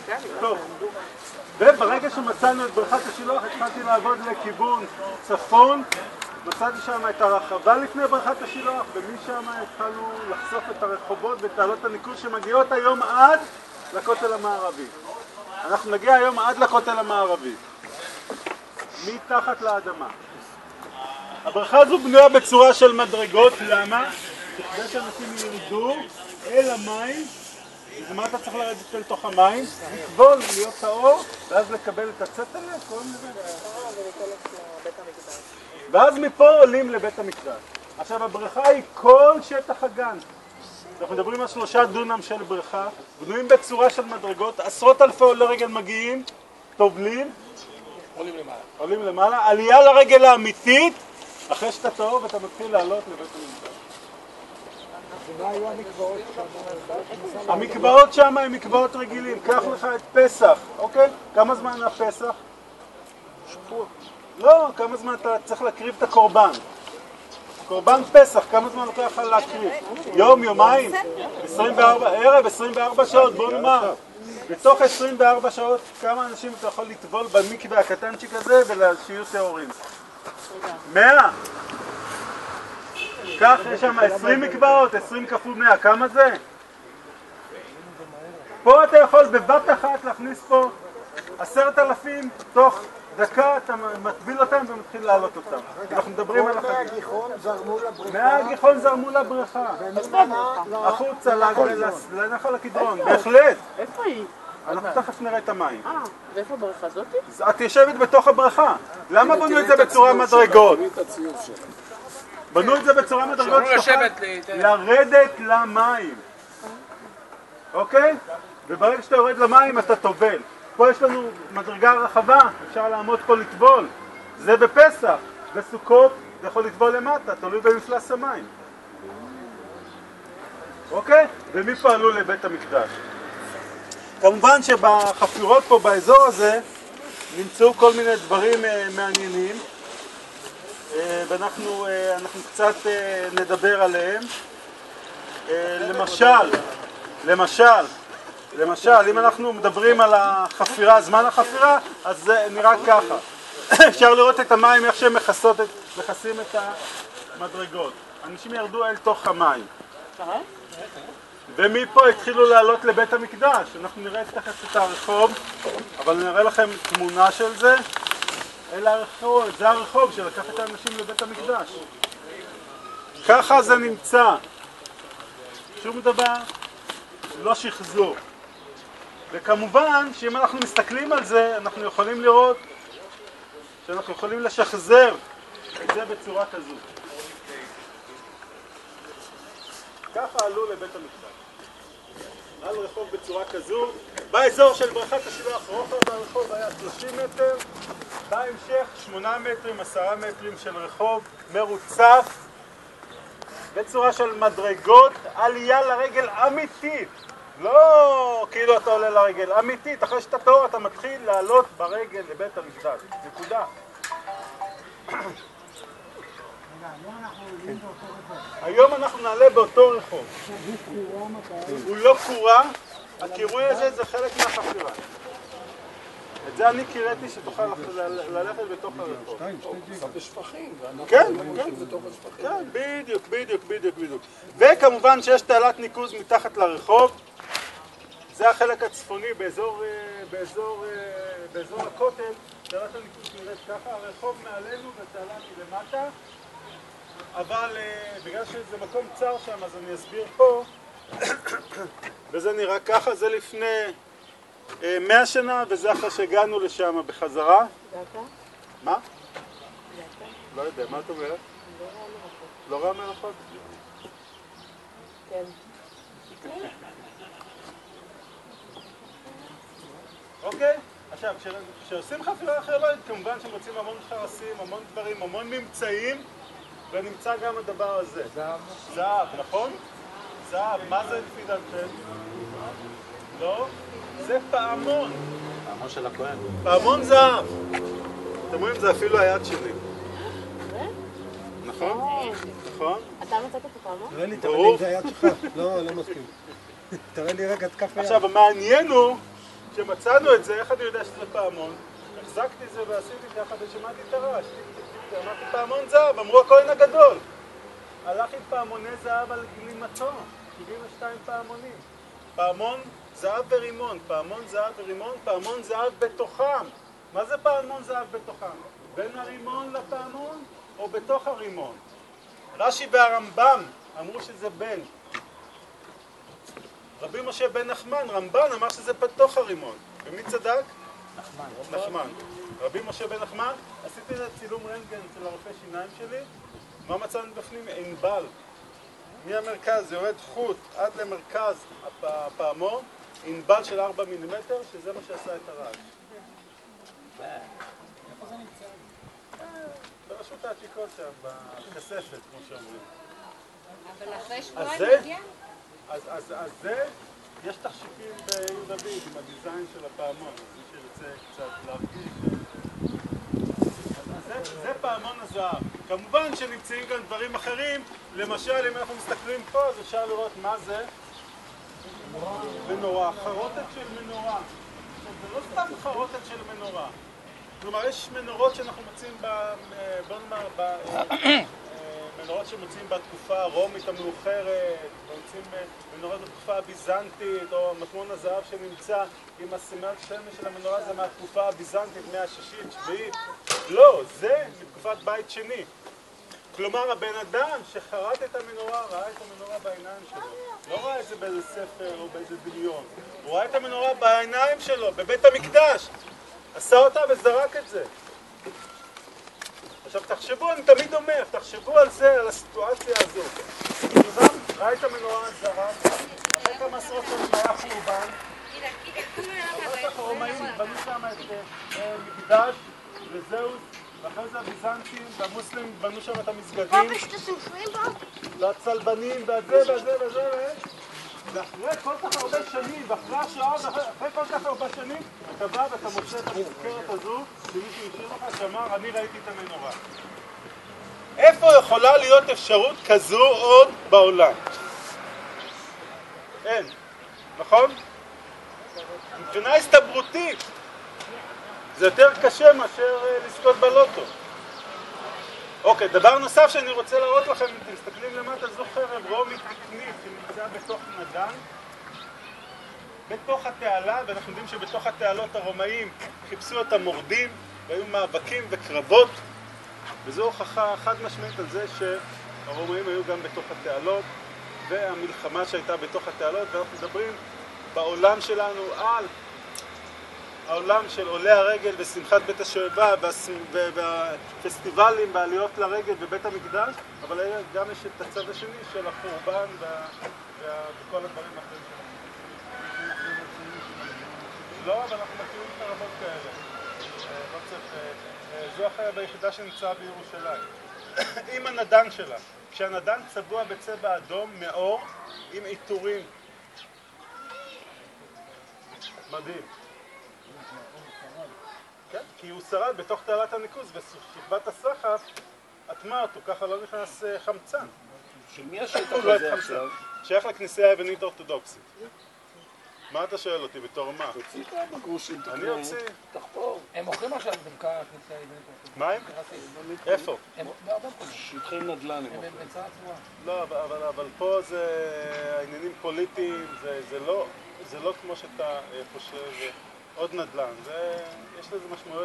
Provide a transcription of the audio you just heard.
טוב. וברגע שמצאנו את בריכת השילוח, התחלתי לעבוד לכיוון צפון. מצאתי שם את הרחבה לפני בריכת השילוח, ומשם התחלנו לחשוף את הרחובות ואת תעלות הניקוז שמגיעות היום עד לכותל המערבי. אנחנו נגיע היום עד לכותל המערבי, מתחת לאדמה. הבריכה הזו בנויה בצורה של מדרגות. למה? כדי שאנשים ירדו אל המים. ומה אתה צריך לרדת אל תוך המים? לקבול, להיות טהור, ואז לקבל את הצטלה, קוראים לזה. ואז מפה עולים לבית המקדש. עכשיו הבריכה היא כל שטח הגן. אנחנו מדברים על 3 דונם של בריכה, בנויים בצורה של מדרגות, עשרות אלפי עולי רגל מגיעים, טובלים, עולים למעלה, עלייה לרגל האמיתית, אחרי שאתה טהור ואתה מתחיל לעלות לבית המקדש. ומה היו המקוואות שם? המקוואות שם הם מקוואות רגילים. קח לך את פסח, אוקיי? כמה זמן הפסח? שבוע. לא, כמה זמן אתה צריך להקריב את הקורבן. קורבן פסח, כמה זמן לוקח לך להקריב? יום, יומיים? 24, ערב, 24 שעות, בוא נאמר. בתוך 24 שעות כמה אנשים אתה יכול לטבול במקווה הקטנצ'יק הזה ולשיהיו טהורים? 100? כך יש שם 20 מקוואות, 20 כפול 100, כמה זה? פה אתה יכול בבת אחת להכניס פה 10,000, תוך דקה אתה מטביל אותם ומתחיל להעלות אותם. אנחנו מדברים על החגים. 100 גיחון זרמו לבריכה. 100 גיחון זרמו לבריכה. החוצה, לנחל הקדרון, בהחלט. איפה היא? אנחנו תכף נראה את המים. ואיפה הבריכה הזאת? את יושבת בתוך הבריכה. למה בנו את זה בצורה מדרגות? בנו את זה בצורה מדרגות לרדת למים. אוקיי? וברגע שאתה יורד למים אתה טובל. פה יש לנו מדרגה רחבה, אפשר לעמוד פה לטבול. זה בפסח. בסוכות אתה יכול לטבול למטה, תלוי במפלס המים. אוקיי? ומפה עלו לבית המקדש. כמובן שבחפירות פה באזור הזה נמצאו כל מיני דברים מעניינים. ואנחנו קצת נדבר עליהם. למשל, אם אנחנו מדברים על החפירה, זמן החפירה, אז זה נראה ככה. אפשר לראות את המים, איך שהם מכסים את המדרגות. אנשים ירדו אל תוך המים. ומפה התחילו לעלות לבית המקדש. אנחנו נראה תכף את הרחוב, אבל נראה לכם תמונה של זה. זה הרחוב שלקח את האנשים לבית המקדש. ככה זה נמצא. שום דבר לא שחזור. וכמובן שאם אנחנו מסתכלים על זה, אנחנו יכולים לראות שאנחנו יכולים לשחזר את זה בצורה כזו. ככה עלו לבית המקדש. על רחוב בצורה כזו. באזור של בריכת השילוח, רוחב הרחוב היה 30 מטר. בהמשך 8 מטרים, 10 מטרים של רחוב מרוצף בצורה של מדרגות, עלייה לרגל אמיתית. לא כאילו אתה עולה לרגל, אמיתית. אחרי שאתה טהור אתה מתחיל לעלות ברגל לבית המקדש. נקודה. היום אנחנו נעלה באותו רחוב. הוא לא קורה, הקירוי הזה זה חלק מהחפירה. את זה אני קיראתי שתוכל ללכת בתוך הרחוב. קצת שפכים. כן, בדיוק. וכמובן שיש תעלת ניקוז מתחת לרחוב. זה החלק הצפוני באזור הכותל. תעלת הניקוז נראית ככה, הרחוב מעלינו ותעלה מלמטה. אבל בגלל שזה מקום צר שם, אז אני אסביר פה. וזה נראה ככה, זה לפני 100 שנה, וזה אחרי שהגענו לשם בחזרה. זה אתה? מה? זה אתה? לא יודע, מה את אומרת? לא רע מרחוק. לא רע מרחוק? כן. אוקיי? עכשיו, כשעושים חפירה ארכיאולוגית, כמובן שמוצאים המון חרסים, המון דברים, המון ממצאים, ונמצא גם הדבר הזה. זהב, נכון? זהב, מה זה לפי דעתכם? לא? זה פעמון. פעמון של הכהן. פעמון זהב. אתם רואים, זה אפילו היד שלי. נכון? נכון? אתה מצאת את הפעמון? תראה לי, תראה לי אם זה היד שלך. לא מסכים. תראה לי רגע את כף היד. עכשיו, המעניין הוא כשמצאנו את זה, איך אני יודע שזה פעמון? החזקתי את זה ועשיתי ככה ושמעתי את הרעש. אמרתי פעמון זהב, אמרו הכהן הגדול. הלך עם פעמוני זהב על גלימתו, 72 פעמונים. פעמון זהב ורימון, פעמון זהב ורימון, פעמון זהב בתוכם. מה זה פעמון זהב בתוכם? בין הרימון לפעמון או בתוך הרימון? רש"י והרמב"ם אמרו שזה בין. רבי משה בן נחמן, רמב"ן אמר שזה בתוך הרימון. ומי צדק? נחמן. רבי משה בן נחמן, עשיתי את צילום רנטגן אצל הרופא שיניים שלי. מה מצאנו בפנים? ענבל. מהמרכז יורד חוט עד למרכז הפעמון, ענבל של 4 מילימטר, שזה מה שעשה את הרעש. איפה זה נמצא? ברשות העתיקות שם, בכספת, כמו שאומרים. אבל אחרי שבועיים אז זה? מגיע? אז זה, יש תחשיבים בעיר דוד עם הדיזיין של הפעמון, אז מי שרוצה קצת להרגיש. אז זה פעמון הזהב. כמובן שנמצאים כאן דברים אחרים, למשל אם אנחנו מסתכלים פה, אז אפשר לראות מה זה מנורה, חרוטת של מנורה. זה לא סתם חרוטת של מנורה. כלומר, יש מנורות שאנחנו מוצאים, בוא נאמר, מנורות שמוצאים בתקופה הרומית המאוחרת, מוצאים מנורות בתקופה הביזנטית, או מטמון הזהב שנמצא עם הסימן שמש של המנורה, זה מהתקופה הביזנטית, מהשישית, שביעית. לא, זה מתקופת בית שני. כלומר, הבן אדם שחרט את המנורה, ראה את המנורה בעיניים שלו. לא ראה את זה באיזה ספר או באיזה דמיון. הוא ראה את המנורה בעיניים שלו, בבית המקדש. עשה אותה וזרק את זה. עכשיו תחשבו, אני תמיד אומר, תחשבו על זה, על הסיטואציה הזאת. אדם ראה את המנורה זרק, אחרי כמה עשרות שנים היה חורבן, אחרי כך הרומאים בנו שם את מקדש וזהוס, ואחרי זה הביזנטים והמוסלמים בנו שם את המסגדים, והצלבנים וזה, ואחרי כל כך הרבה שנים, ואחרי השעה, ואחרי כל כך הרבה שנים, אתה בא ואתה מוצא את המזכרת הזו, שמישהו השאיר לך שאמר, אני ראיתי את המנורה. איפה יכולה להיות אפשרות כזו עוד בעולם? אין, נכון? מבחינה הסתברותית, זה יותר קשה מאשר לזכות בלוטו. אוקיי, דבר נוסף שאני רוצה להראות לכם, אם אתם מסתכלים למטה, זו חרב רומית תקנית שנמצאה בתוך נדן, בתוך התעלה, ואנחנו יודעים שבתוך התעלות הרומאים חיפשו את המורדים, והיו מאבקים וקרבות, וזו הוכחה חד משמעית על זה שהרומאים היו גם בתוך התעלות, והמלחמה שהייתה בתוך התעלות, ואנחנו מדברים בעולם שלנו על העולם של עולי הרגל ושמחת בית השואבה והפסטיבלים בעליות לרגל בבית המקדש, אבל גם יש את הצד השני של החורבן וכל הדברים האחרים שלנו. לא, אבל אנחנו מכירים את הרבות כאלה. לא צריך, זו החרב היחידה שנמצאה בירושלים. עם הנדן שלה, כשהנדן צבוע בצבע אדום מאור עם עיטורים. מדהים. כן? כי הוא שרד בתוך תעלת הניקוז ושכבת הסחף אטמה אותו, ככה לא נכנס חמצן. של מי השטח הזה עכשיו? שייך לכנסייה היוונית אורתודוקסית. מה אתה שואל אותי בתור מה? תוציא את הבגרושים, אני אוציא. תחפור. הם מוכרים עכשיו דווקא הכניסה היוונית אורתודוקסית. מה הם? איפה? הם בהרבה מקומות. שטחי נדל"ן הם הם מוכרים. בצורה צבועה. לא, אבל פה זה העניינים פוליטיים, זה לא כמו שאתה חושב, עוד נדל"ן. יש לזה משמעויות